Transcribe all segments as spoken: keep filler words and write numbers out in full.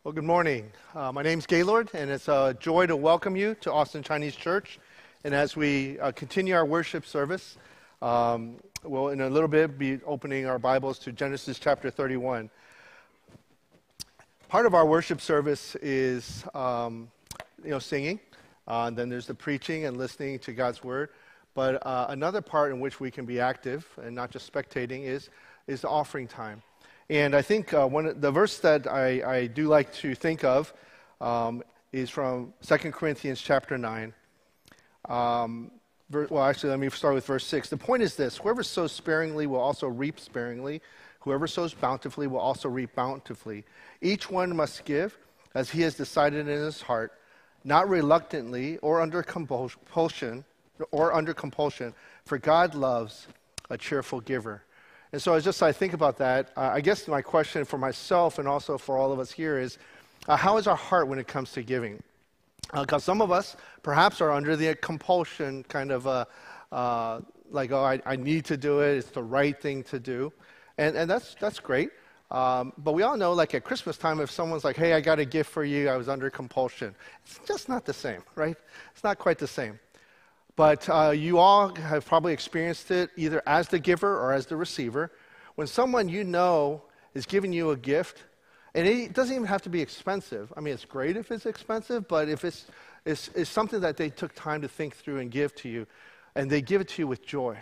Well, good morning. Uh, my name's Gaylord, and it's a joy to welcome you to Austin Chinese Church. And as we uh, continue our worship service, um, we'll in a little bit be opening our Bibles to Genesis chapter thirty-one. Part of our worship service is, um, you know, singing. Uh, and then there's the preaching and listening to God's word. But uh, another part in which we can be active and not just spectating is is the offering time. And I think uh, one the verse that I, I do like to think of um, is from Second Corinthians chapter nine. Um, ver- well, actually, let me start with verse six. The point is this: whoever sows sparingly will also reap sparingly. Whoever sows bountifully will also reap bountifully. Each one must give as he has decided in his heart, not reluctantly or under compulsion, or under compulsion, for God loves a cheerful giver. And so as just I think about that, uh, I guess my question for myself and also for all of us here is, uh, how is our heart when it comes to giving? Because uh, some of us perhaps are under the compulsion kind of uh, uh, like, oh, I, I need to do it, it's the right thing to do. And, and that's, that's great. Um, but we all know, like at Christmas time, if someone's like, hey, I got a gift for you, I was under compulsion. It's just not the same, right? It's not quite the same. But uh, you all have probably experienced it either as the giver or as the receiver. When someone you know is giving you a gift, and it doesn't even have to be expensive. I mean, it's great if it's expensive, but if it's, it's, it's something that they took time to think through and give to you, and they give it to you with joy,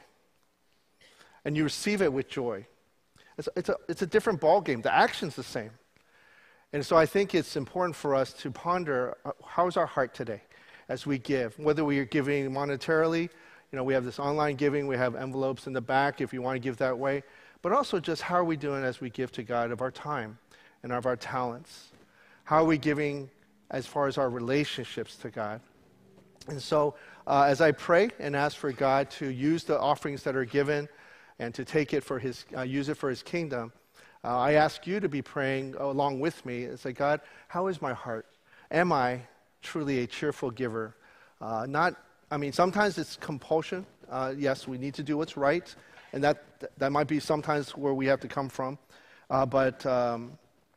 and you receive it with joy, it's, it's, a, it's a different ballgame. The action's the same. And so I think it's important for us to ponder, uh, how's our heart today? As we give, whether we are giving monetarily, you know, we have this online giving, we have envelopes in the back if you want to give that way, but also just how are we doing as we give to God of our time and of our talents? How are we giving as far as our relationships to God? And so uh, as I pray and ask for God to use the offerings that are given and to take it for His, uh, use it for His kingdom, uh, I ask you to be praying along with me and say, God, how is my heart? Am I truly a cheerful giver? Uh, not, I mean, sometimes it's compulsion. Uh, yes, we need to do what's right, and that that might be sometimes where we have to come from. Uh, but um,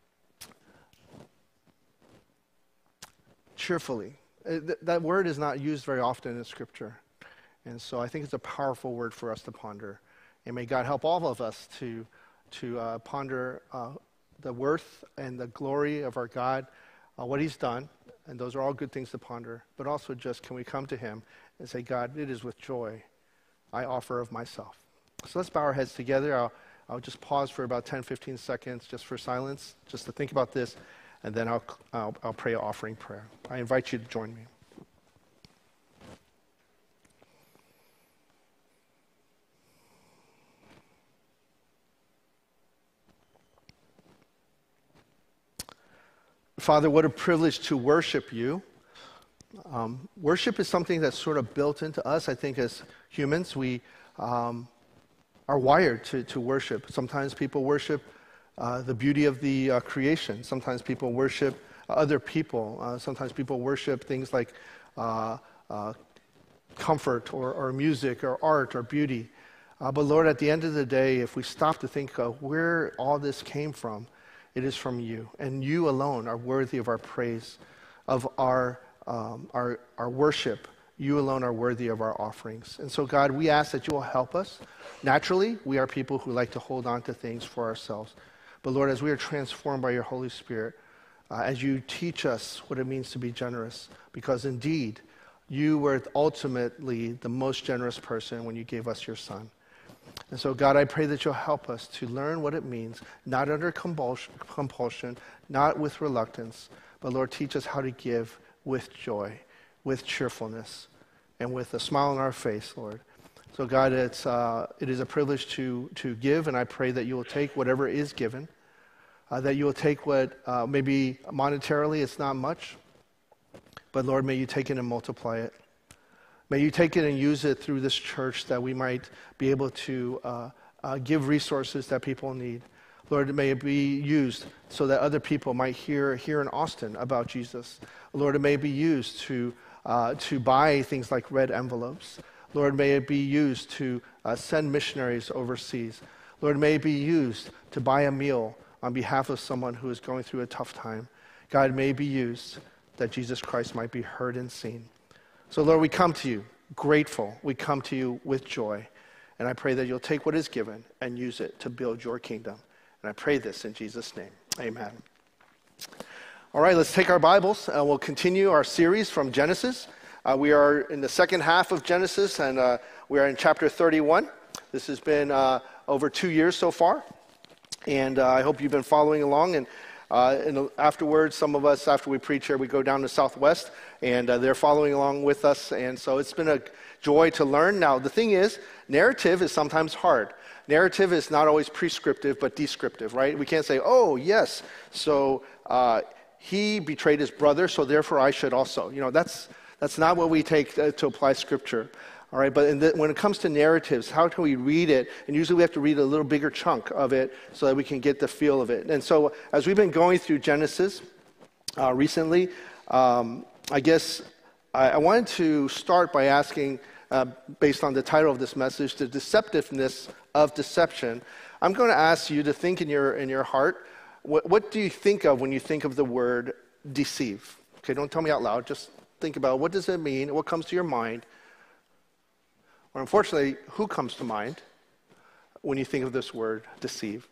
cheerfully, uh, th- that word is not used very often in Scripture, and so I think it's a powerful word for us to ponder. And may God help all of us to to uh, ponder uh, the worth and the glory of our God, uh, what He's done. And those are all good things to ponder. But also just, can we come to Him and say, God, it is with joy I offer of myself. So let's bow our heads together. I'll, I'll just pause for about ten, fifteen seconds just for silence, just to think about this. And then I'll, I'll, I'll pray an offering prayer. I invite you to join me. Father, what a privilege to worship you. Um, worship is something that's sort of built into us. I think as humans, we um, are wired to, to worship. Sometimes people worship uh, the beauty of the uh, creation. Sometimes people worship other people. Uh, sometimes people worship things like uh, uh, comfort or, or music or art or beauty. Uh, but Lord, at the end of the day, if we stop to think of where all this came from, it is from you, and you alone are worthy of our praise, of our, um, our, our worship. You alone are worthy of our offerings. And so, God, we ask that you will help us. Naturally, we are people who like to hold on to things for ourselves. But Lord, as we are transformed by your Holy Spirit, uh, as you teach us what it means to be generous, because indeed, you were ultimately the most generous person when you gave us your Son. And so, God, I pray that you'll help us to learn what it means, not under compulsion, compulsion, not with reluctance, but, Lord, teach us how to give with joy, with cheerfulness, and with a smile on our face, Lord. So, God, it's, uh, it is a privilege to, to give, and I pray that you will take whatever is given, uh, that you will take what uh, maybe monetarily it's not much, but, Lord, may you take it and multiply it. May you take it and use it through this church that we might be able to uh, uh, give resources that people need. Lord, may it be used so that other people might hear here in Austin about Jesus. Lord, it may be used to, uh, to buy things like red envelopes. Lord, may it be used to uh, send missionaries overseas. Lord, may it be used to buy a meal on behalf of someone who is going through a tough time. God, may be used that Jesus Christ might be heard and seen. So Lord, we come to you grateful. We come to you with joy. And I pray that you'll take what is given and use it to build your kingdom. And I pray this in Jesus' name. Amen. All right, let's take our Bibles and we'll continue our series from Genesis. Uh, we are in the second half of Genesis, and uh, we are in chapter thirty-one. This has been uh, over two years so far, and uh, I hope you've been following along. And, uh, and afterwards, some of us, after we preach here, we go down to Southwest, and uh, they're following along with us. And so it's been a joy to learn. Now, the thing is, narrative is sometimes hard. Narrative is not always prescriptive, but descriptive, right? We can't say, oh, yes, so uh, he betrayed his brother, so therefore I should also. You know, that's that's not what we take to, to apply Scripture, all right? But in the, when it comes to narratives, how can we read it? And usually we have to read a little bigger chunk of it so that we can get the feel of it. And so as we've been going through Genesis uh, recently, um, I guess I, I wanted to start by asking, uh, based on the title of this message, the deceptiveness of deception. I'm going to ask you to think in your in your heart, what, what do you think of when you think of the word deceive? Okay, don't tell me out loud. Just think about what does it mean? What comes to your mind? Or unfortunately, who comes to mind when you think of this word deceive?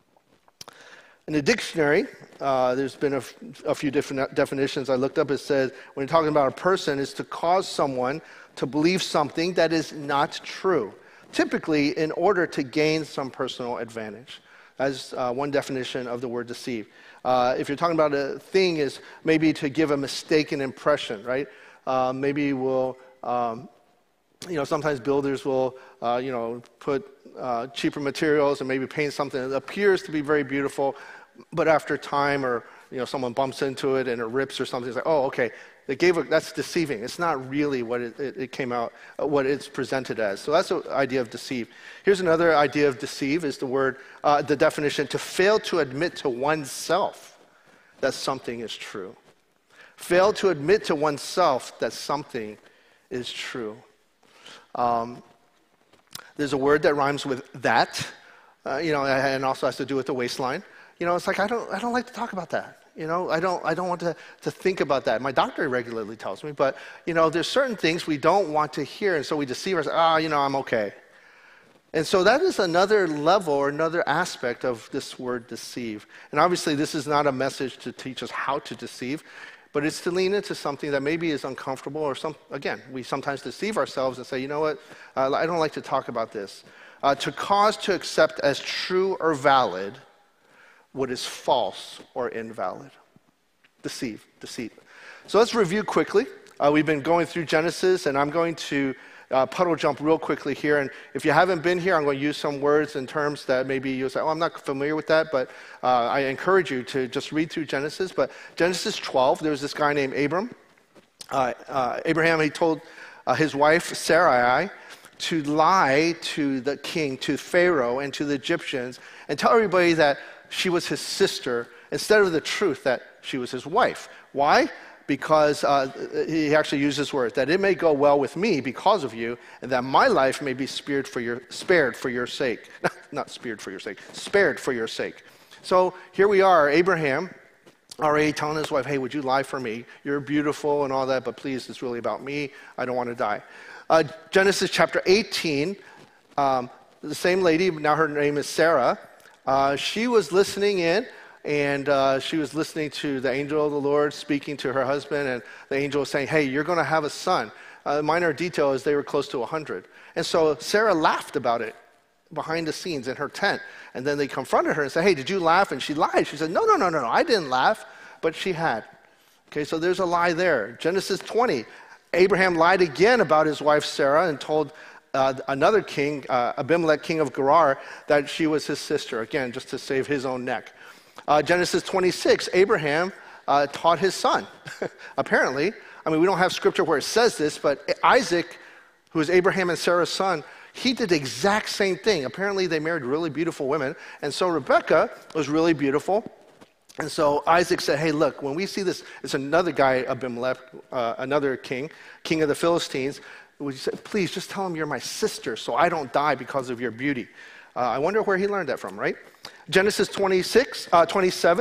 In the dictionary, uh, there's been a, f- a few different definitions I looked up. It says when you're talking about a person, is to cause someone to believe something that is not true, typically in order to gain some personal advantage. That's uh, one definition of the word deceive. Uh, if you're talking about a thing, is maybe to give a mistaken impression, right? Uh, maybe we'll, um, you know, sometimes builders will, uh, you know, put uh, cheaper materials and maybe paint something that appears to be very beautiful, but after time, or you know, someone bumps into it and it rips or something, it's like, oh, okay, they gave a, that's deceiving. It's not really what it, it, it came out, uh, what it's presented as. So that's the idea of deceive. Here's another idea of deceive, is the word, uh, the definition, to fail to admit to oneself that something is true. Fail to admit to oneself that something is true. Um, there's a word that rhymes with that, uh, you know, and also has to do with the waistline. You know, it's like, I don't, I don't like to talk about that. You know, I don't, I don't want to, to think about that. My doctor regularly tells me, but, you know, there's certain things we don't want to hear, and so we deceive ourselves. Ah, oh, you know, I'm okay. And so that is another level or another aspect of this word deceive. And obviously, this is not a message to teach us how to deceive, but it's to lean into something that maybe is uncomfortable, or some, again, we sometimes deceive ourselves and say, you know what, uh, I don't like to talk about this. Uh, to cause to accept as true or valid what is false or invalid. Deceive, deceit. So let's review quickly. Uh, we've been going through Genesis, and I'm going to uh, puddle jump real quickly here. And if you haven't been here, I'm going to use some words and terms that maybe you'll say, oh, I'm not familiar with that, but uh, I encourage you to just read through Genesis. But Genesis twelve, there's this guy named Abram. Uh, uh, Abraham, he told uh, his wife Sarai to lie to the king, to Pharaoh, and to the Egyptians, and tell everybody that she was his sister, instead of the truth that she was his wife. Why? Because uh, he actually used this word, that it may go well with me because of you, and that my life may be spared for your, spared for your sake. Not, not spared for your sake, spared for your sake. So here we are, Abraham, already telling his wife, hey, would you lie for me? You're beautiful and all that, but please, it's really about me. I don't want to die. Uh, Genesis chapter eighteen, um, the same lady, now her name is Sarah. Uh, she was listening in, and uh, she was listening to the angel of the Lord speaking to her husband, and the angel was saying, hey, you're going to have a son. Uh, minor detail is they were close to one hundred. And so Sarah laughed about it behind the scenes in her tent. And then they confronted her and said, hey, did you laugh? And she lied. She said, no, no, no, no, no, I didn't laugh, but she had. Okay, so there's a lie there. Genesis twenty, Abraham lied again about his wife Sarah and told Uh, another king, uh, Abimelech, king of Gerar, that she was his sister, again, just to save his own neck. Uh, Genesis twenty-six, Abraham uh, taught his son, apparently. I mean, we don't have scripture where it says this, but Isaac, who is Abraham and Sarah's son, he did the exact same thing. Apparently, they married really beautiful women, and so Rebekah was really beautiful. And so Isaac said, hey, look, when we see this, it's another guy, Abimelech, uh, another king, king of the Philistines. Would you say, please just tell him you're my sister so I don't die because of your beauty. Uh, I wonder where he learned that from, right? Genesis twenty-six, uh, twenty-seven,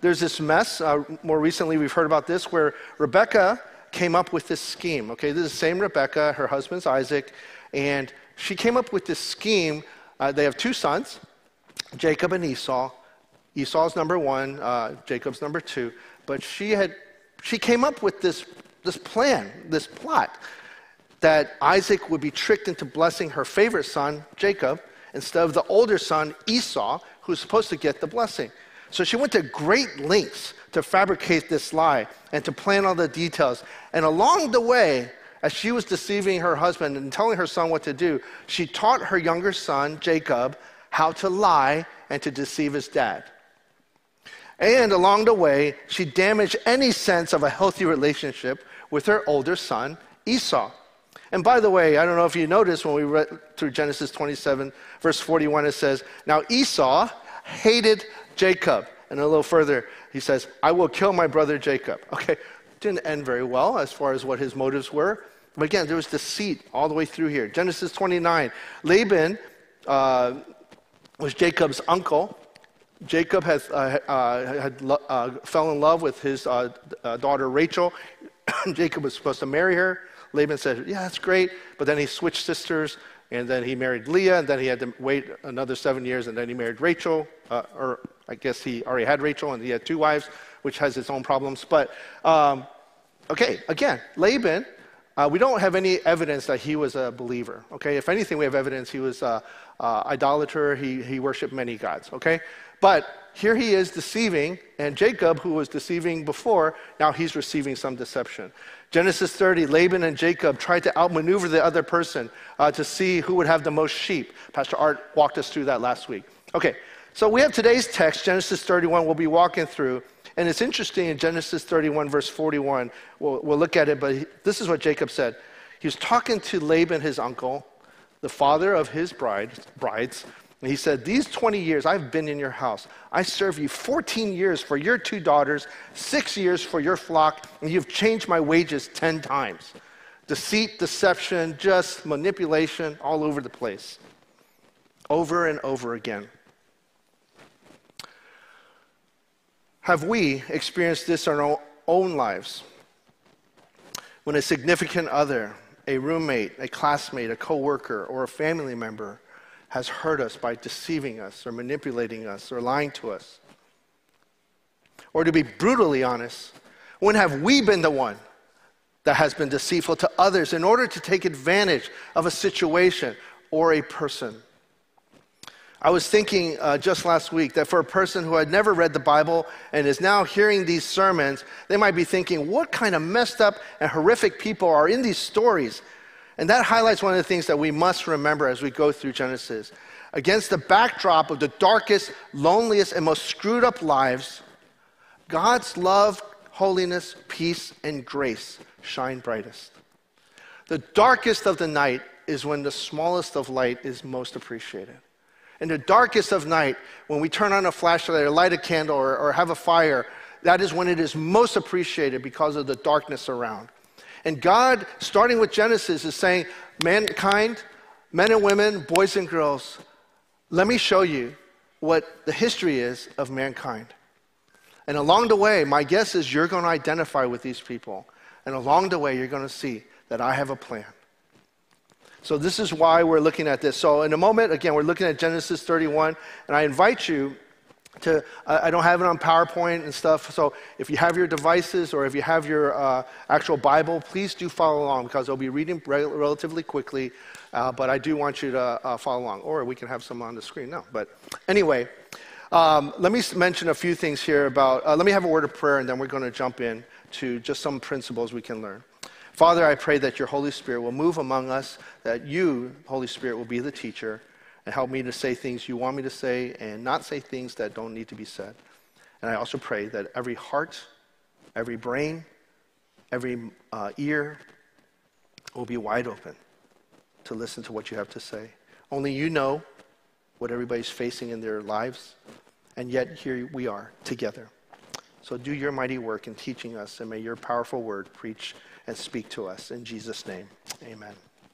there's this mess. Uh, more recently, we've heard about this, where Rebekah came up with this scheme. Okay, this is the same Rebekah, her husband's Isaac, and she came up with this scheme. Uh, they have two sons, Jacob and Esau. Esau's number one, uh, Jacob's number two. But she had, she came up with this, this plan, this plot, that Isaac would be tricked into blessing her favorite son, Jacob, instead of the older son, Esau, who's supposed to get the blessing. So she went to great lengths to fabricate this lie and to plan all the details. And along the way, as she was deceiving her husband and telling her son what to do, she taught her younger son, Jacob, how to lie and to deceive his dad. And along the way, she damaged any sense of a healthy relationship with her older son, Esau. And by the way, I don't know if you noticed when we read through Genesis twenty-seven, verse forty-one, it says, now Esau hated Jacob. And a little further, he says, I will kill my brother Jacob. Okay, didn't end very well as far as what his motives were. But again, there was deceit all the way through here. Genesis twenty-nine, Laban uh, was Jacob's uncle. Jacob had, uh, uh, had uh, fell in love with his uh, uh, daughter Rachel. Jacob was supposed to marry her. Laban said, yeah, that's great. But then he switched sisters, and then he married Leah, and then he had to wait another seven years, and then he married Rachel. Uh, or I guess he already had Rachel, and he had two wives, which has its own problems. But, um, okay, again, Laban, uh, we don't have any evidence that he was a believer, okay? If anything, we have evidence he was an uh, idolater. He, he worshipped many gods, okay? But here he is deceiving, and Jacob, who was deceiving before, now he's receiving some deception. Genesis thirty, Laban and Jacob tried to outmaneuver the other person uh, to see who would have the most sheep. Pastor Art walked us through that last week. Okay, so we have today's text, Genesis thirty-one, we'll be walking through. And it's interesting in Genesis thirty-one, verse forty-one, we'll, we'll look at it, but he, this is what Jacob said. He was talking to Laban, his uncle, the father of his bride, brides, and he said, these twenty years I've been in your house. I served you fourteen years for your two daughters, six years for your flock, and you've changed my wages ten times. Deceit, deception, just manipulation all over the place. Over and over again. Have we experienced this in our own lives? When a significant other, a roommate, a classmate, a coworker, or a family member has hurt us by deceiving us or manipulating us or lying to us? Or to be brutally honest, when have we been the one that has been deceitful to others in order to take advantage of a situation or a person? I was thinking uh, just last week that for a person who had never read the Bible and is now hearing these sermons, they might be thinking, what kind of messed up and horrific people are in these stories? And that highlights one of the things that we must remember as we go through Genesis. Against the backdrop of the darkest, loneliest, and most screwed up lives, God's love, holiness, peace, and grace shine brightest. The darkest of the night is when the smallest of light is most appreciated. In the darkest of night, when we turn on a flashlight or light a candle or, or have a fire, that is when it is most appreciated because of the darkness around. And God, starting with Genesis, is saying, mankind, men and women, boys and girls, let me show you what the history is of mankind. And along the way, my guess is you're going to identify with these people. And along the way, you're going to see that I have a plan. So this is why we're looking at this. So in a moment, again, we're looking at Genesis thirty-one, and I invite you to, uh, I don't have it on PowerPoint and stuff, so if you have your devices or if you have your uh, actual Bible, please do follow along because I'll be reading re- relatively quickly, uh, but I do want you to uh, follow along, or we can have some on the screen now. But anyway, um, let me mention a few things here about, uh, let me have a word of prayer, and then we're going to jump in to just some principles we can learn. Father, I pray that your Holy Spirit will move among us, that you, Holy Spirit, will be the teacher, and help me to say things you want me to say and not say things that don't need to be said. And I also pray that every heart, every brain, every uh, ear will be wide open to listen to what you have to say. Only you know what everybody's facing in their lives, and yet here we are together. So do your mighty work in teaching us, and may your powerful word preach and speak to us. In Jesus' name, amen.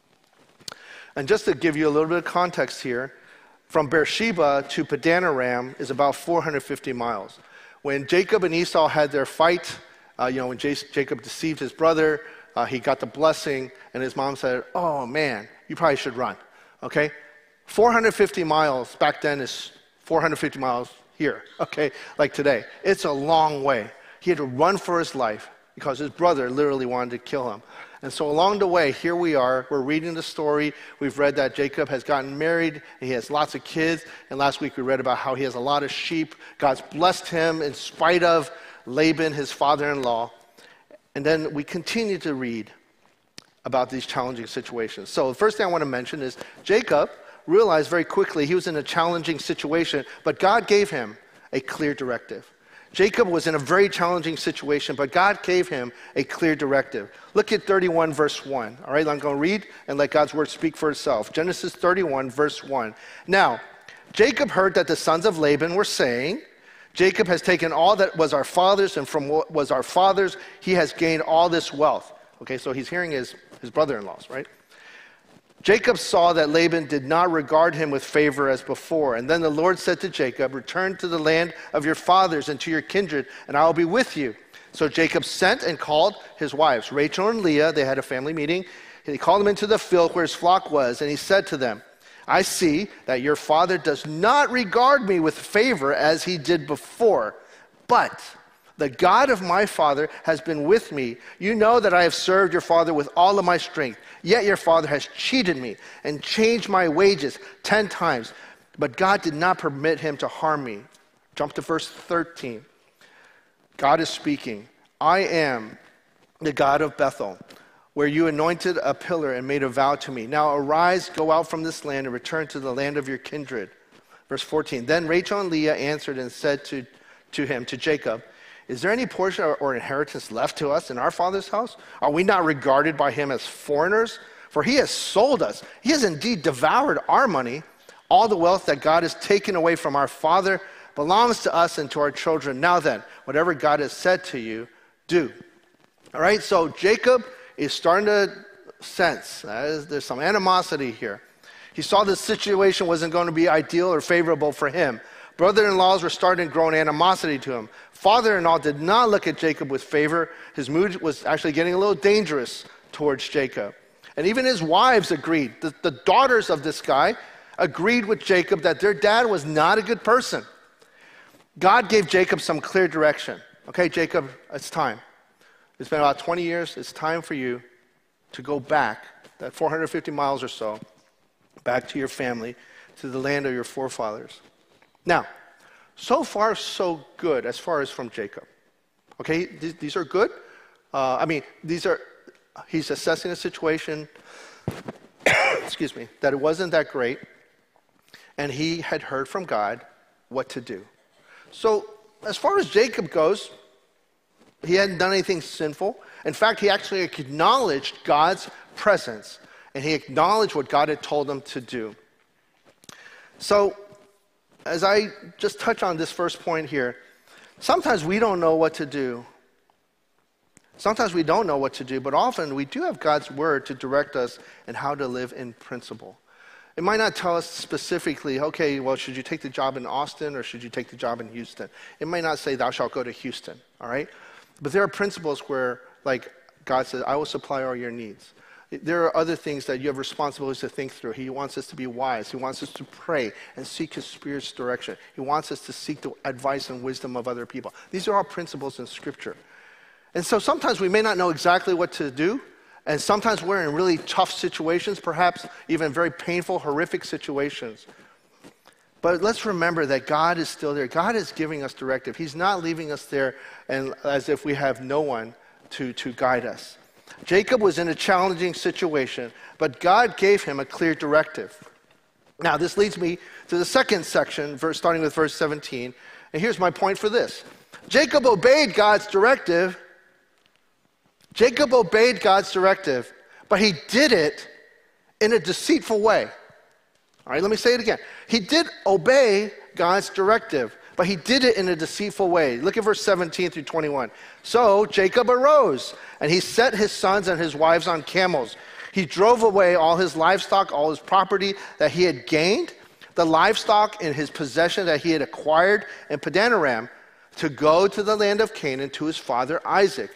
And just to give you a little bit of context here, from Beersheba to Padanaram is about four hundred fifty miles. When Jacob and Esau had their fight, uh, you know, when J- Jacob deceived his brother, uh, he got the blessing, and his mom said, oh man, you probably should run, okay? four hundred fifty miles back then is four hundred fifty miles here, okay, like today. It's a long way. He had to run for his life because his brother literally wanted to kill him. And so along the way, here we are, we're reading the story. We've read that Jacob has gotten married, and he has lots of kids. And last week we read about how he has a lot of sheep. God's blessed him in spite of Laban, his father-in-law. And then we continue to read about these challenging situations. So the first thing I want to mention is Jacob realized very quickly he was in a challenging situation, but God gave him a clear directive. Jacob was in a very challenging situation, but God gave him a clear directive. Look at thirty-one, verse one. All right, I'm going to read and let God's word speak for itself. Genesis thirty-one, verse one. Now, Jacob heard that the sons of Laban were saying, Jacob has taken all that was our father's, and from what was our father's, he has gained all this wealth. Okay, so he's hearing his, his brother-in-laws, right? Jacob saw that Laban did not regard him with favor as before. And then the Lord said to Jacob, return to the land of your fathers and to your kindred, and I will be with you. So Jacob sent and called his wives, Rachel and Leah. They had a family meeting. He called them into the field where his flock was, and he said to them, I see that your father does not regard me with favor as he did before, but the God of my father has been with me. You know that I have served your father with all of my strength. Yet your father has cheated me and changed my wages ten times. But God did not permit him to harm me. Jump to verse thirteen. God is speaking. I am the God of Bethel, where you anointed a pillar and made a vow to me. Now arise, go out from this land and return to the land of your kindred. Verse fourteen. Then Rachel and Leah answered and said to, to him, to Jacob, is there any portion or, or inheritance left to us in our father's house? Are we not regarded by him as foreigners? For he has sold us. He has indeed devoured our money. All the wealth that God has taken away from our father belongs to us and to our children. Now then, whatever God has said to you, do. All right, so Jacob is starting to sense that is, there's some animosity here. He saw the situation wasn't going to be ideal or favorable for him. Brother-in-laws were starting to grow an animosity to him. Father-in-law did not look at Jacob with favor. His mood was actually getting a little dangerous towards Jacob. And even his wives agreed. The, the daughters of this guy agreed with Jacob that their dad was not a good person. God gave Jacob some clear direction. Okay, Jacob, it's time. It's been about twenty years. It's time for you to go back, that four hundred fifty miles or so, back to your family, to the land of your forefathers. Now, so far so good as far as from Jacob. Okay, these, these are good. Uh, I mean, these are, he's assessing a situation, excuse me, that it wasn't that great, and he had heard from God what to do. So as far as Jacob goes, he hadn't done anything sinful. In fact, he actually acknowledged God's presence, and he acknowledged what God had told him to do. So, as I just touch on this first point here, sometimes we don't know what to do. Sometimes we don't know what to do, but often we do have God's word to direct us in how to live in principle. It might not tell us specifically, okay, well, should you take the job in Austin or should you take the job in Houston? It might not say, thou shalt go to Houston, all right? But there are principles where, like, God says, I will supply all your needs. There are other things that you have responsibilities to think through. He wants us to be wise. He wants us to pray and seek his Spirit's direction. He wants us to seek the advice and wisdom of other people. These are all principles in Scripture. And so sometimes we may not know exactly what to do, and sometimes we're in really tough situations, perhaps even very painful, horrific situations. But let's remember that God is still there. God is giving us directive. He's not leaving us there and as if we have no one to, to guide us. Jacob was in a challenging situation, but God gave him a clear directive. Now, this leads me to the second section, verse, starting with verse seventeen. And here's my point for this. Jacob obeyed God's directive. Jacob obeyed God's directive, but he did it in a deceitful way. All right, let me say it again. He did obey God's directive, but he did it in a deceitful way. Look at verse seventeen through twenty-one. So Jacob arose, and he set his sons and his wives on camels. He drove away all his livestock, all his property that he had gained, the livestock in his possession that he had acquired in Padanaram, to go to the land of Canaan to his father Isaac.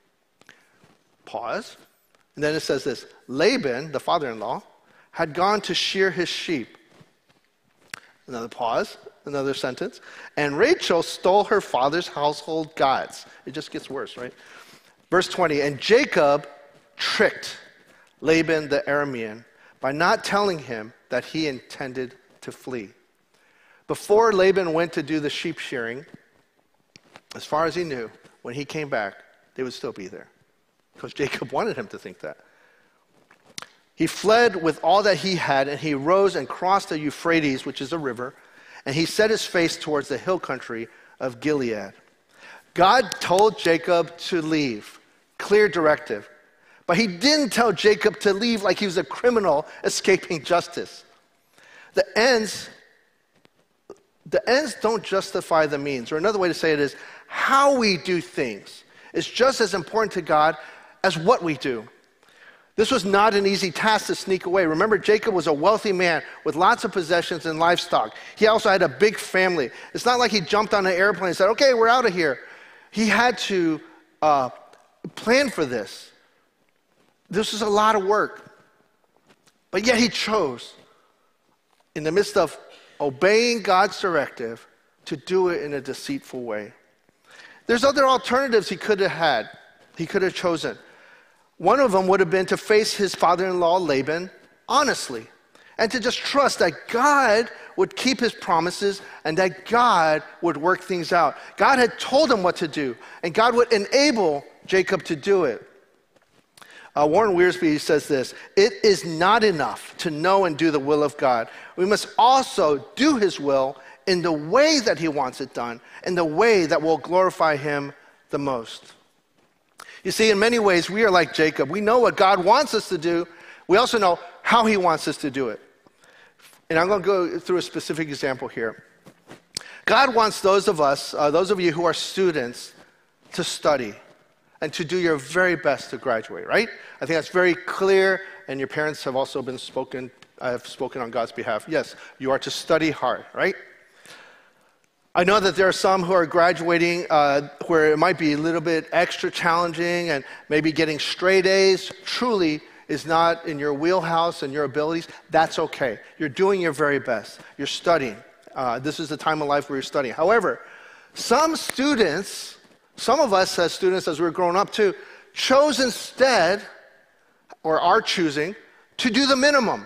Pause. And then it says this, Laban, the father-in-law, had gone to shear his sheep. Another pause, another sentence. And Rachel stole her father's household gods. It just gets worse, right? Verse twenty, and Jacob tricked Laban the Aramean by not telling him that he intended to flee. Before Laban went to do the sheep shearing, as far as he knew, when he came back, they would still be there. Because Jacob wanted him to think that. He fled with all that he had, and he rose and crossed the Euphrates, which is a river, and he set his face towards the hill country of Gilead. God told Jacob to leave, clear directive. But he didn't tell Jacob to leave like he was a criminal escaping justice. The ends, the ends don't justify the means. Or another way to say it is, how we do things is just as important to God as what we do. This was not an easy task to sneak away. Remember, Jacob was a wealthy man with lots of possessions and livestock. He also had a big family. It's not like he jumped on an airplane and said, okay, we're out of here. He had to uh, plan for this. This was a lot of work. But yet he chose, in the midst of obeying God's directive, to do it in a deceitful way. There's other alternatives he could have had, he could have chosen. One of them would have been to face his father-in-law, Laban, honestly, and to just trust that God would keep his promises and that God would work things out. God had told him what to do, and God would enable Jacob to do it. Uh, Warren Wiersbe says this, it is not enough to know and do the will of God. We must also do his will in the way that he wants it done, in the way that will glorify him the most. You see, in many ways, we are like Jacob. We know what God wants us to do. We also know how he wants us to do it. And I'm going to go through a specific example here. God wants those of us, uh, those of you who are students, to study and to do your very best to graduate, right? I think that's very clear, and your parents have also been spoken, I have spoken on God's behalf. Yes, you are to study hard, right? I know that there are some who are graduating uh, where it might be a little bit extra challenging, and maybe getting straight A's truly is not in your wheelhouse and your abilities. That's okay. You're doing your very best. You're studying. Uh, this is the time of life where you're studying. However, some students, some of us as students as we're growing up too, chose instead, or are choosing, to do the minimum.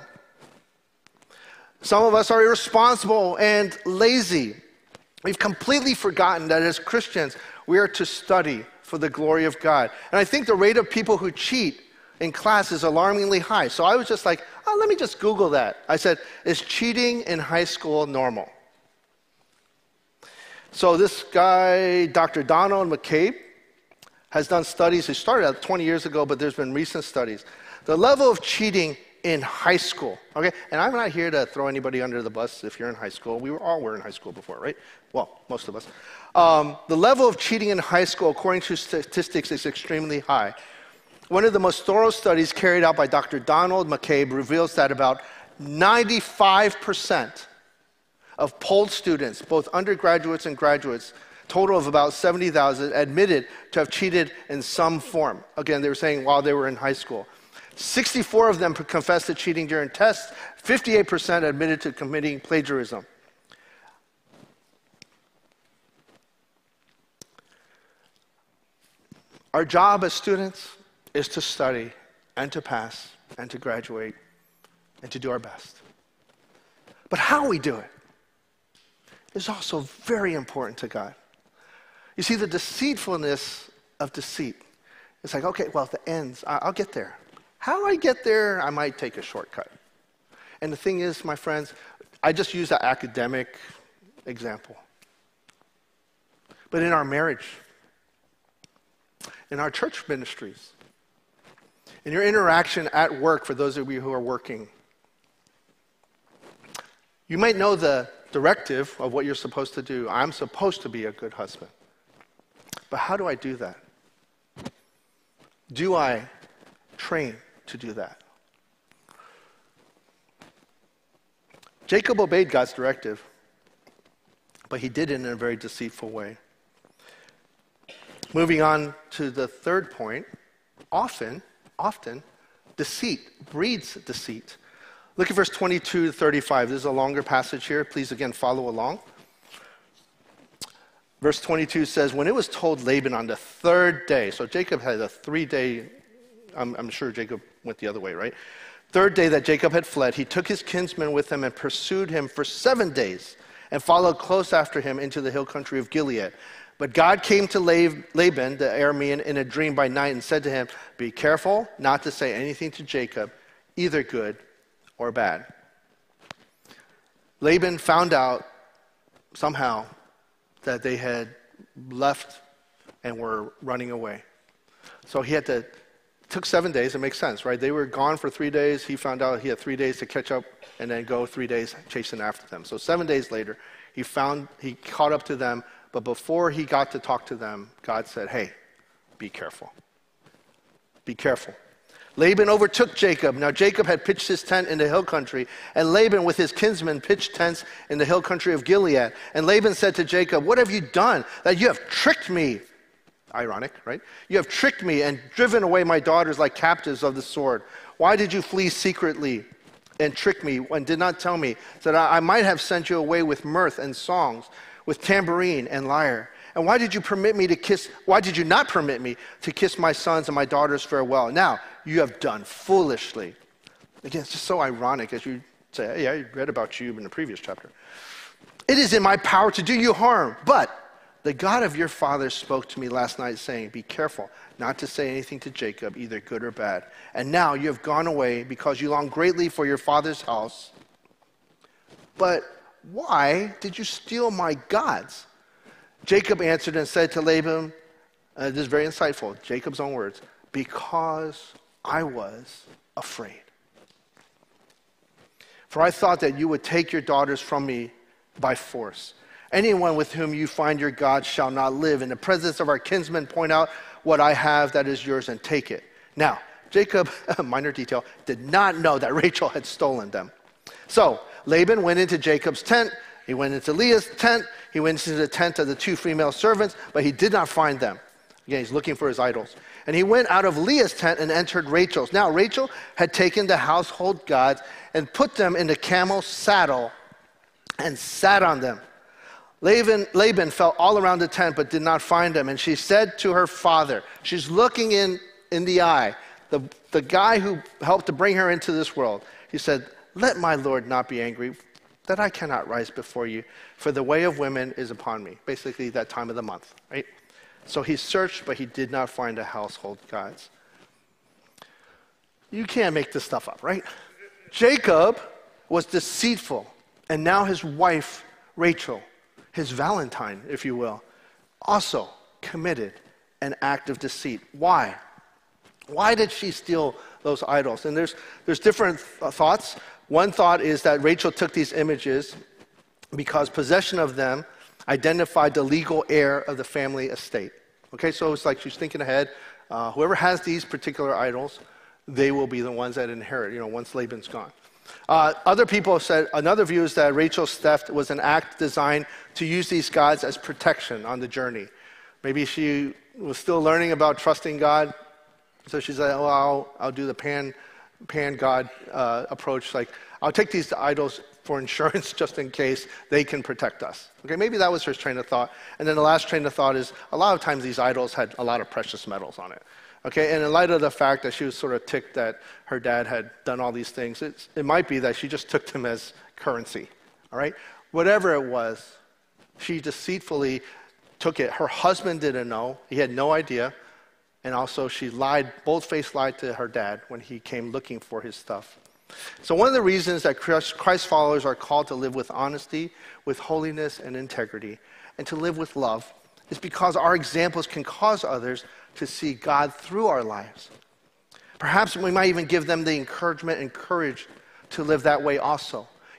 Some of us are irresponsible and lazy. We've completely forgotten that as Christians, we are to study for the glory of God. And I think the rate of people who cheat in class is alarmingly high. So I was just like, oh, let me just Google that. I said, is cheating in high school normal? So this guy, Doctor Donald McCabe, has done studies. He started out twenty years ago, but there's been recent studies. The level of cheating in high school, okay? And I'm not here to throw anybody under the bus if you're in high school. We were all were in high school before, right? Well, most of us. Um, the level of cheating in high school, according to statistics, is extremely high. One of the most thorough studies carried out by Doctor Donald McCabe reveals that about ninety-five percent of polled students, both undergraduates and graduates, total of about seventy thousand, admitted to have cheated in some form. Again, they were saying while they were in high school. sixty-four of them confessed to cheating during tests. fifty-eight percent admitted to committing plagiarism. Our job as students is to study and to pass and to graduate and to do our best. But how we do it is also very important to God. You see, the deceitfulness of deceit. It's like, okay, well, the ends, I'll get there. How I get there, I might take a shortcut. And the thing is, my friends, I just use that academic example. But in our marriage, in our church ministries, in your interaction at work, for those of you who are working, you might know the directive of what you're supposed to do. I'm supposed to be a good husband. But how do I do that? Do I train to do that? Jacob obeyed God's directive, but he did it in a very deceitful way. Moving on to the third point, often, often, deceit breeds deceit. Look at verse twenty-two to thirty-five. This is a longer passage here. Please, again, follow along. Verse twenty-two says, when it was told Laban on the third day, so Jacob had a three-day, I'm, I'm sure Jacob went the other way, right? Third day that Jacob had fled, he took his kinsman with him and pursued him for seven days and followed close after him into the hill country of Gilead. But God came to Laban, the Aramean, in a dream by night and said to him, be careful not to say anything to Jacob, either good or bad. Laban found out somehow that they had left and were running away. So he had to, it took seven days, it makes sense, right? They were gone for three days. He found out he had three days to catch up and then go three days chasing after them. So seven days later, he found, he caught up to them, but before he got to talk to them, God said, hey, be careful. Be careful. Laban overtook Jacob. Now Jacob had pitched his tent in the hill country, and Laban with his kinsmen pitched tents in the hill country of Gilead. And Laban said to Jacob, what have you done that you have tricked me? Ironic, right? You have tricked me and driven away my daughters like captives of the sword. Why did you flee secretly and trick me and did not tell me so that I might have sent you away with mirth and songs, with tambourine and lyre? And why did you permit me to kiss, why did you not permit me to kiss my sons and my daughters farewell? Now, you have done foolishly. Again, it's just so ironic as you say, hey, I read about you in the previous chapter. It is in my power to do you harm, but the God of your father spoke to me last night saying, be careful not to say anything to Jacob, either good or bad. And now you have gone away because you long greatly for your father's house. But why did you steal my gods? Jacob answered and said to Laban, uh, this is very insightful, Jacob's own words, because I was afraid. For I thought that you would take your daughters from me by force. Anyone with whom you find your God shall not live. In the presence of our kinsmen, point out what I have that is yours and take it. Now, Jacob, minor detail, did not know that Rachel had stolen them. So Laban went into Jacob's tent. He went into Leah's tent. He went into the tent of the two female servants, but he did not find them. Again, he's looking for his idols. And he went out of Leah's tent and entered Rachel's. Now, Rachel had taken the household gods and put them in the camel's saddle and sat on them. Laban, Laban felt all around the tent but did not find them. And she said to her father, she's looking in, in the eye, the, the guy who helped to bring her into this world. He said, let my Lord not be angry that I cannot rise before you, for the way of women is upon me. Basically, that time of the month, right? So he searched, but he did not find the household gods. You can't make this stuff up, right? Jacob was deceitful, and now his wife, Rachel, his Valentine, if you will, also committed an act of deceit. Why? Why did she steal those idols? And there's, there's different th- thoughts. One thought is that Rachel took these images because possession of them identified the legal heir of the family estate. Okay, so it's like she's thinking ahead. Uh, whoever has these particular idols, they will be the ones that inherit, you know, once Laban's gone. Uh, other people have said, another view is that Rachel's theft was an act designed to use these gods as protection on the journey. Maybe she was still learning about trusting God, so she said, oh, I'll, I'll do the pan, pan God uh, approach. Like, I'll take these idols for insurance just in case they can protect us. Okay, maybe that was her train of thought. And then the last train of thought is, a lot of times these idols had a lot of precious metals on it. Okay, and in light of the fact that she was sort of ticked that her dad had done all these things, it's, it might be that she just took them as currency, all right? Whatever it was, she deceitfully took it. Her husband didn't know. He had no idea. And also she lied, bold-faced lied to her dad when he came looking for his stuff. So one of the reasons that Christ followers are called to live with honesty, with holiness and integrity, and to live with love is because our examples can cause others to see God through our lives. Perhaps we might even give them the encouragement and courage to live that way also.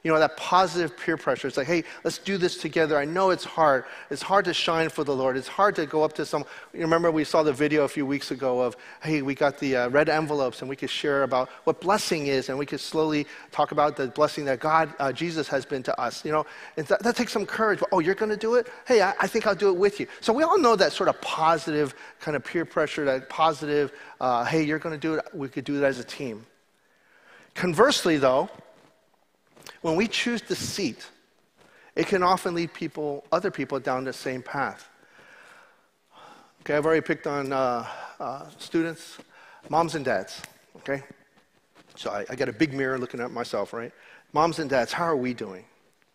You know, that positive peer pressure. It's like, hey, let's do this together. I know it's hard. It's hard to shine for the Lord. It's hard to go up to some. You remember we saw the video a few weeks ago of, hey, we got the uh, red envelopes and we could share about what blessing is, and we could slowly talk about the blessing that God, uh, Jesus has been to us. You know, and th- that takes some courage. Oh, you're going to do it? Hey, I-, I think I'll do it with you. So we all know that sort of positive kind of peer pressure, that positive, uh, hey, you're going to do it. We could do it as a team. Conversely, though, when we choose deceit, it can often lead people, other people, down the same path. Okay, I've already picked on uh, uh, students, moms and dads, okay? So I, I got a big mirror looking at myself, right? Moms and dads, how are we doing?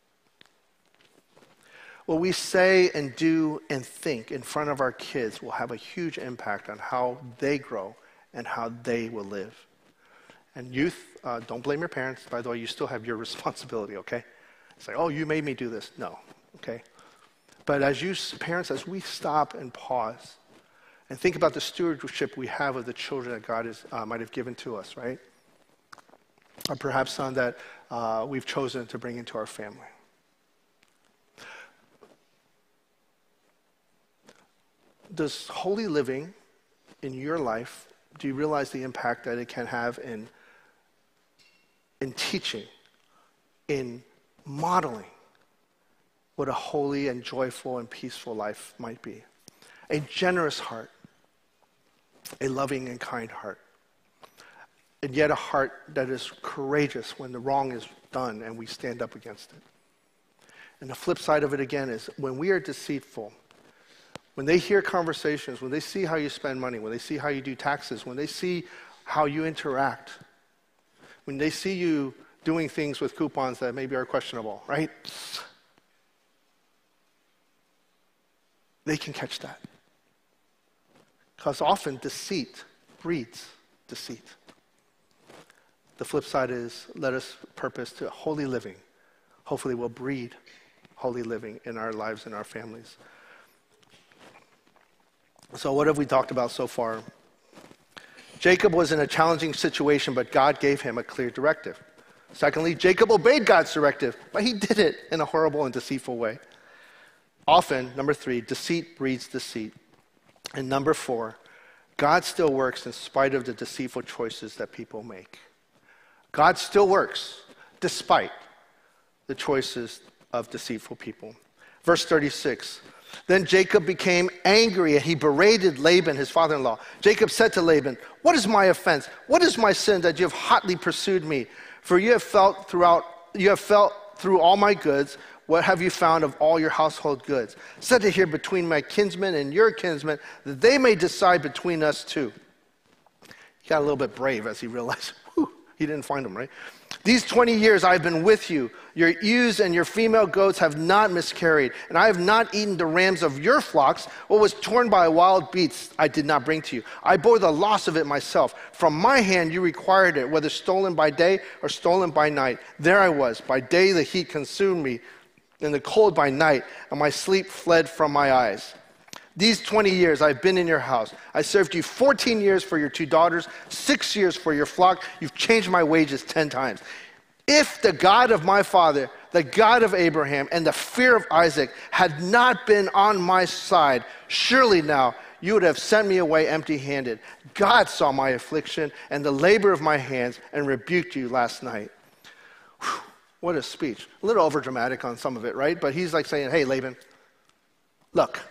What we say and do and think in front of our kids will have a huge impact on how they grow and how they will live. And youth, uh, don't blame your parents. By the way, you still have your responsibility, okay? It's like, oh, you made me do this. No, okay? But as you parents, as we stop and pause and think about the stewardship we have of the children that God is, uh, might have given to us, right? Or perhaps some that uh, we've chosen to bring into our family. Does holy living in your life, do you realize the impact that it can have in in teaching, in modeling what a holy and joyful and peaceful life might be? A generous heart, a loving and kind heart, and yet a heart that is courageous when the wrong is done and we stand up against it. And the flip side of it again is when we are deceitful, when they hear conversations, when they see how you spend money, when they see how you do taxes, when they see how you interact, when they see you doing things with coupons that maybe are questionable, right? They can catch that. Because often deceit breeds deceit. The flip side is let us purpose to holy living. Hopefully we'll breed holy living in our lives and our families. So what have we talked about so far? Jacob was in a challenging situation, but God gave him a clear directive. Secondly, Jacob obeyed God's directive, but he did it in a horrible and deceitful way. Often, number three, deceit breeds deceit. And number four, God still works in spite of the deceitful choices that people make. God still works despite the choices of deceitful people. Verse thirty-six, then Jacob became angry and he berated Laban, his father-in-law. Jacob said to Laban, what is my offense? What is my sin that you have hotly pursued me? For you have felt throughout, you have felt through all my goods. What have you found of all your household goods? Set it here between my kinsmen and your kinsmen, that they may decide between us two. He got a little bit brave as he realized, whew, he didn't find them, right? These twenty years I've been with you. Your ewes and your female goats have not miscarried, and I have not eaten the rams of your flocks. What was torn by wild beasts I did not bring to you. I bore the loss of it myself. From my hand you required it, whether stolen by day or stolen by night. There I was. By day the heat consumed me, and the cold by night, and my sleep fled from my eyes. These twenty years I've been in your house. I served you fourteen years for your two daughters, six years for your flock. You've changed my wages ten times. If the God of my father, the God of Abraham, and the fear of Isaac had not been on my side, surely now you would have sent me away empty-handed. God saw my affliction and the labor of my hands and rebuked you last night. Whew, what a speech. A little overdramatic on some of it, right? But he's like saying, hey, Laban, look,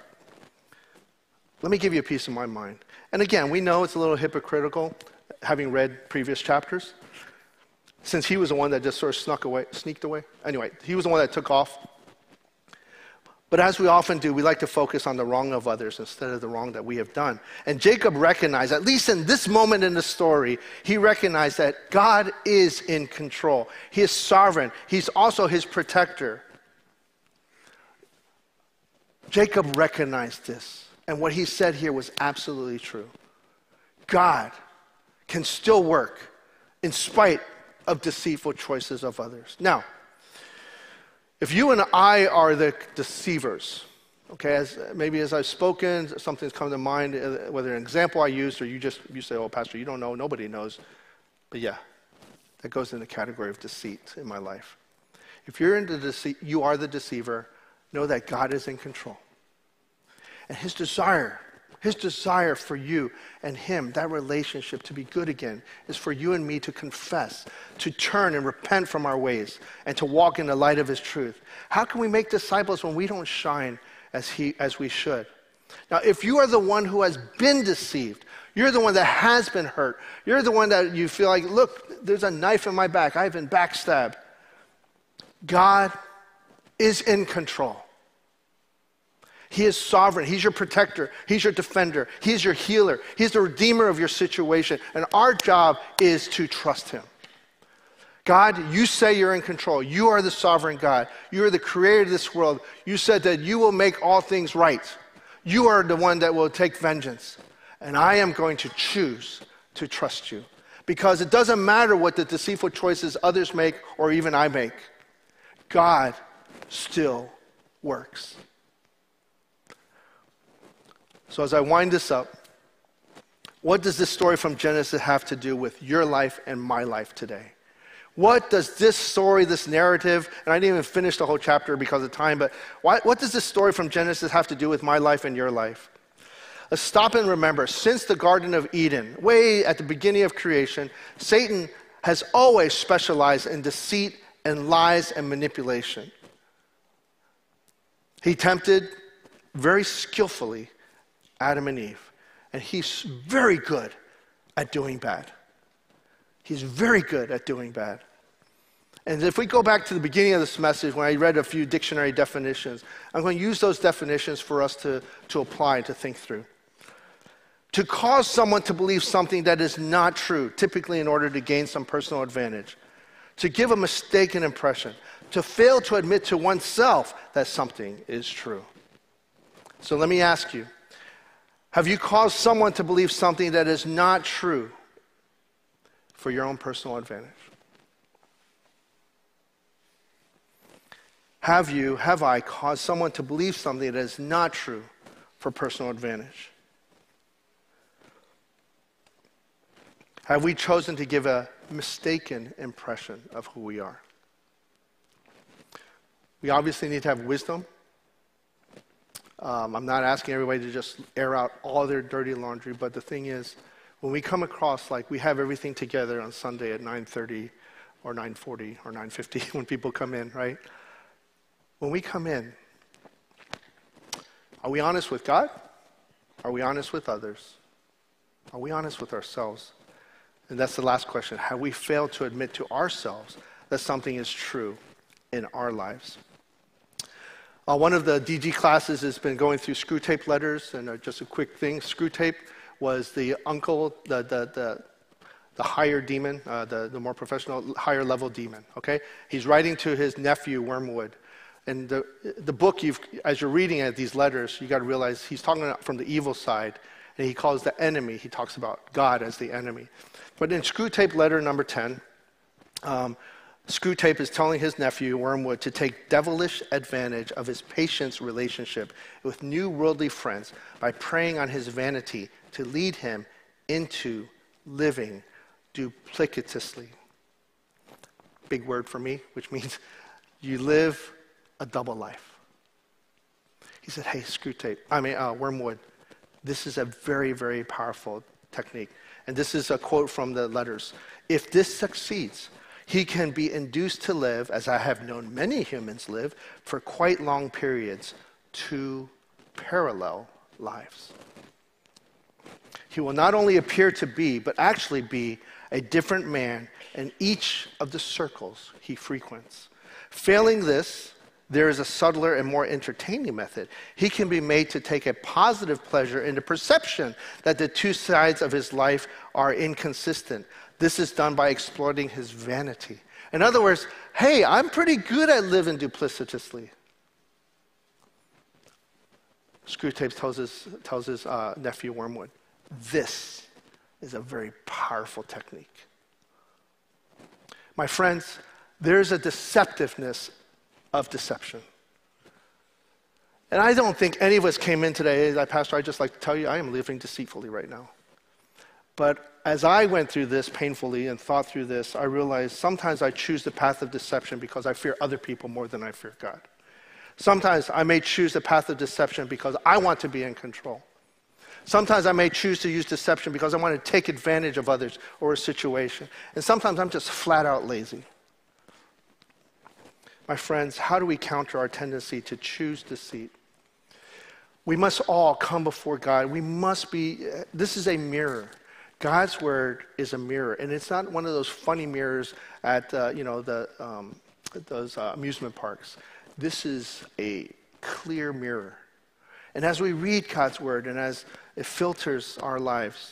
let me give you a piece of my mind. And again, we know it's a little hypocritical, having read previous chapters, since he was the one that just sort of snuck away, sneaked away. Anyway, he was the one that took off. But as we often do, we like to focus on the wrong of others instead of the wrong that we have done. And Jacob recognized, at least in this moment in the story, he recognized that God is in control. He is sovereign. He's also his protector. Jacob recognized this. And what he said here was absolutely true. God can still work in spite of deceitful choices of others. Now, if you and I are the deceivers, okay, as maybe as I've spoken, something's come to mind, whether an example I used or you just, you say, oh, Pastor, you don't know, nobody knows. But yeah, that goes in the category of deceit in my life. if you're in the dece- you are the deceiver, know that God is in control. And his desire, his desire for you and him, that relationship to be good again, is for you and me to confess, to turn and repent from our ways, and to walk in the light of his truth. How can we make disciples when we don't shine as he as we should? Now, if you are the one who has been deceived, you're the one that has been hurt, you're the one that you feel like, look, there's a knife in my back, I've been backstabbed. God is in control. He is sovereign. He's your protector. He's your defender. He's your healer. He's the redeemer of your situation. And our job is to trust him. God, you say you're in control. You are the sovereign God. You are the creator of this world. You said that you will make all things right. You are the one that will take vengeance. And I am going to choose to trust you. Because it doesn't matter what the deceitful choices others make or even I make. God still works. So as I wind this up, what does this story from Genesis have to do with your life and my life today? What does this story, this narrative, and I didn't even finish the whole chapter because of time, but why, what does this story from Genesis have to do with my life and your life? Let's stop and remember, since the Garden of Eden, way at the beginning of creation, Satan has always specialized in deceit and lies and manipulation. He tempted very skillfully Adam and Eve, and he's very good at doing bad. He's very good at doing bad. And if we go back to the beginning of this message, when I read a few dictionary definitions, I'm going to use those definitions for us to, to apply and to think through. To cause someone to believe something that is not true, typically in order to gain some personal advantage. To give a mistaken impression. To fail to admit to oneself that something is true. So let me ask you, have you caused someone to believe something that is not true for your own personal advantage? Have you, have I caused someone to believe something that is not true for personal advantage? Have we chosen to give a mistaken impression of who we are? We obviously need to have wisdom. Um, I'm not asking everybody to just air out all their dirty laundry, but the thing is, when we come across like we have everything together on Sunday at nine thirty or nine forty or nine fifty when people come in, right? When we come in, are we honest with God? Are we honest with others? Are we honest with ourselves? And that's the last question. Have we failed to admit to ourselves that something is true in our lives? Uh, one of the D G classes has been going through screw tape letters, and uh, just a quick thing, screw tape was the uncle, the the the, the higher demon, uh, the, the more professional, higher level demon, okay? He's writing to his nephew, Wormwood. And the, the book, you've, as you're reading it, these letters, you got to realize he's talking from the evil side, and he calls the enemy, he talks about God as the enemy. But in screw tape letter number ten, um, Screwtape is telling his nephew, Wormwood, to take devilish advantage of his patient's relationship with new worldly friends by preying on his vanity to lead him into living duplicitously. Big word for me, which means you live a double life. He said, hey, Screwtape, I mean, uh, Wormwood, this is a very, very powerful technique. And this is a quote from the letters. If this succeeds, he can be induced to live, as I have known many humans live, for quite long periods, two parallel lives. He will not only appear to be, but actually be a different man in each of the circles he frequents. Failing this, there is a subtler and more entertaining method. He can be made to take a positive pleasure in the perception that the two sides of his life are inconsistent. This is done by exploiting his vanity. In other words, hey, I'm pretty good at living duplicitously. Screwtape tells his, tells his uh, nephew Wormwood, this is a very powerful technique. My friends, there's a deceptiveness of deception. And I don't think any of us came in today, as Pastor, I'd just like to tell you, I am living deceitfully right now. But as I went through this painfully and thought through this, I realized sometimes I choose the path of deception because I fear other people more than I fear God. Sometimes I may choose the path of deception because I want to be in control. Sometimes I may choose to use deception because I want to take advantage of others or a situation. And sometimes I'm just flat out lazy. My friends, how do we counter our tendency to choose deceit? We must all come before God. We must be, this is a mirror. God's word is a mirror, and it's not one of those funny mirrors at uh, you know the um, those uh, amusement parks. This is a clear mirror, and as we read God's word and as it filters our lives,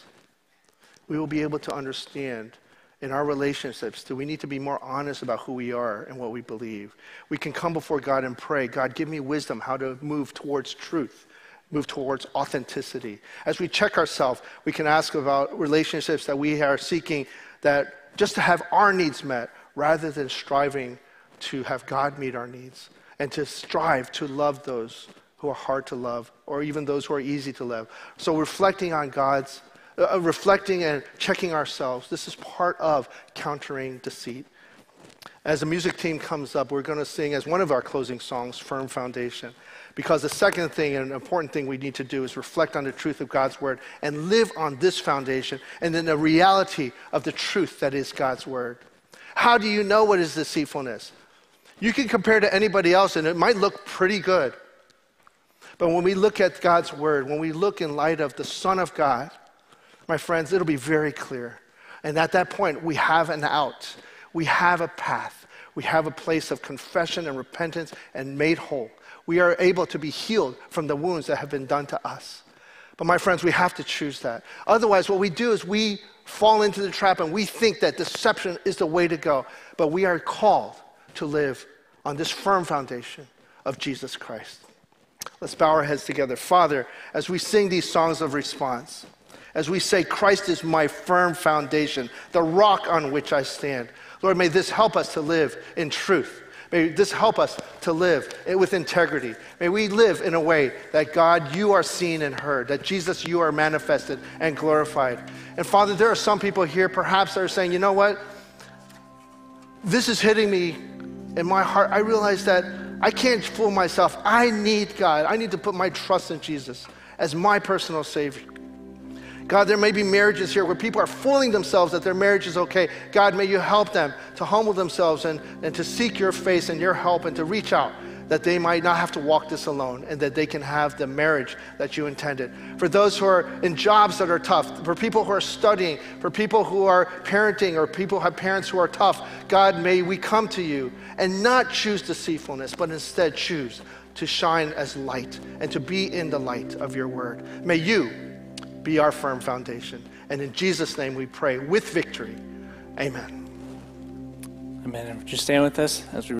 we will be able to understand in our relationships that we need to be more honest about who we are and what we believe. We can come before God and pray, God, give me wisdom how to move towards truth. Move towards authenticity. As we check ourselves, we can ask about relationships that we are seeking that just to have our needs met rather than striving to have God meet our needs and to strive to love those who are hard to love or even those who are easy to love. So reflecting on God's, uh, reflecting and checking ourselves, this is part of countering deceit. As the music team comes up, we're going to sing as one of our closing songs, Firm Foundation. Because the second thing and an important thing we need to do is reflect on the truth of God's word and live on this foundation and then the reality of the truth that is God's word. How do you know what is deceitfulness? You can compare to anybody else and it might look pretty good. But when we look at God's word, when we look in light of the Son of God, my friends, it'll be very clear. And at that point, we have an out. We have a path. We have a place of confession and repentance and made whole. We are able to be healed from the wounds that have been done to us. But my friends, we have to choose that. Otherwise, what we do is we fall into the trap and we think that deception is the way to go. But we are called to live on this firm foundation of Jesus Christ. Let's bow our heads together. Father, as we sing these songs of response, as we say, Christ is my firm foundation, the rock on which I stand. Lord, may this help us to live in truth. May this help us to live with integrity. May we live in a way that, God, you are seen and heard, that Jesus, you are manifested and glorified. And Father, there are some people here perhaps that are saying, you know what? This is hitting me in my heart. I realize that I can't fool myself. I need God. I need to put my trust in Jesus as my personal Savior. God, there may be marriages here where people are fooling themselves that their marriage is okay. God, may you help them to humble themselves and, and to seek your face and your help and to reach out, that they might not have to walk this alone and that they can have the marriage that you intended. For those who are in jobs that are tough, for people who are studying, for people who are parenting or people who have parents who are tough, God, may we come to you and not choose deceitfulness, but instead choose to shine as light and to be in the light of your word. May you be our firm foundation. And in Jesus' name we pray with victory. Amen. Amen. Would you stand with us as we